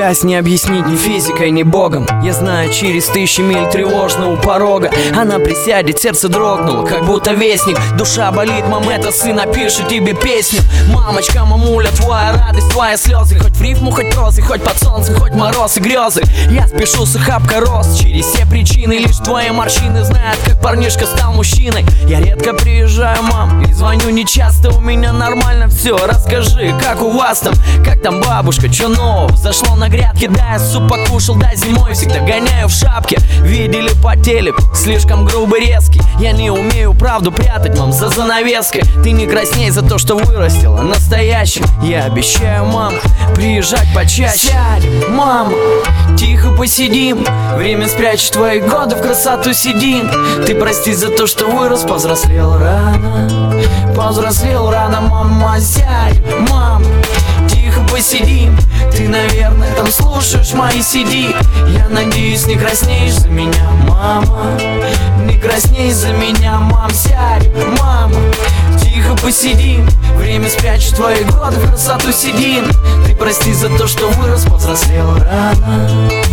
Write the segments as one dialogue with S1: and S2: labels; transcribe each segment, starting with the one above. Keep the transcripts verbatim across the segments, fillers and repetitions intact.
S1: Счастье не объяснить ни физикой, ни богом. Я знаю, через тысячи миль тревожно у порога она присядет, сердце дрогнуло, как будто вестник. Душа болит, мам, это сын напишет тебе песню. Мамочка, мамуля, твоя радость, твои слезы. Хоть в рифму, хоть прозы, хоть под солнцем, хоть мороз и грезы. Я спешу с охапка роз через все причины. Лишь твои морщины знают, как парнишка стал мужчиной. Я редко приезжаю, мам, и звоню нечасто. У меня нормально все, расскажи, как у вас там? Как там бабушка, чё нового? Зашло на грядке, да, я суп покушал, да, зимой всегда гоняю в шапке. Видели по телеку, слишком грубый, резкий. Я не умею правду прятать, мам, за занавеской. Ты не красней за то, что вырастила настоящим. Я обещаю, мам, приезжать почаще. Сядь, мама, тихо посидим. Время спрячет твои годы в красоту седин. Ты прости за то, что вырос, повзрослел рано. Повзрослел рано, мама, сядь, мама, тихо посидим. Ты, наверное, там слушаешь мои си ди. Я надеюсь, не краснеешь за меня, мама. Не красней за меня, мам, сядь, мама, тихо посидим. Время спрячет твои годы в красоту седин. Ты прости за то, что вырос, повзрослел рано.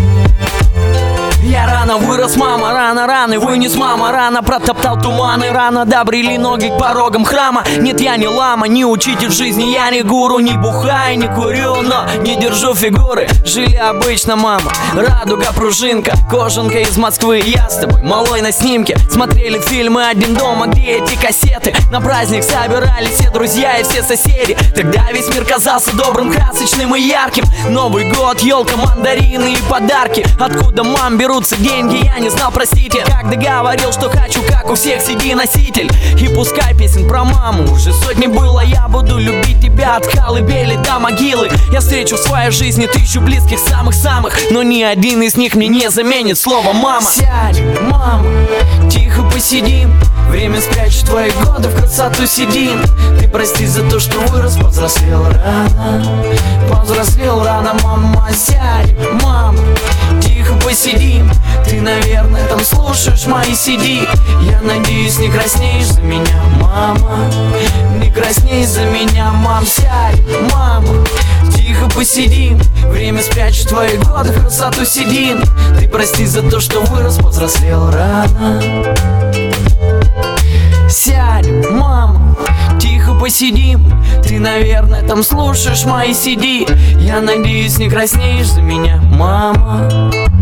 S1: Я рано вырос, мама, рано, рано вынес, мама, рано протоптал туманы, рано добрели ноги к порогам храма. Нет, я не лама, не учитель жизни, я не гуру, не бухаю, не курю, но не держу фигуры. Жили обычно, мама, радуга, пружинка, кожанка из Москвы. Я с тобой, малой, на снимке. Смотрели фильмы «Один дома», где эти кассеты. На праздник собирались все друзья и все соседи. Тогда весь мир казался добрым, красочным и ярким. Новый год, елка, мандарины и подарки. Откуда, мам, берут деньги, я не знал, простите. Как договорил, что хочу, как у всех, си ди-носитель. И пускай песен про маму уже сотни было, я буду любить тебя от колыбели до могилы. Я встречу в своей жизни тысячу близких, самых-самых, но ни один из них мне не заменит слово мама. Сядь, мама, тихо посидим. Время спрячет твои годы в красоту седин. Ты прости за то, что вырос, повзрослел рано. Повзрослел рано, мама, сядь, мама, тихо посидим. Ты, наверное, там слушаешь мои си ди. Я надеюсь, не краснеешь за меня, мама. Не красней за меня, мам, сядь, мама, тихо посидим. Время спрячет твои годы в красоту седин. Ты прости за то, что вырос, повзрослел рано. Сядь, мама, тихо посидим. Ты, наверное, там слушаешь мои си ди. Я надеюсь, не краснеешь за меня, мама.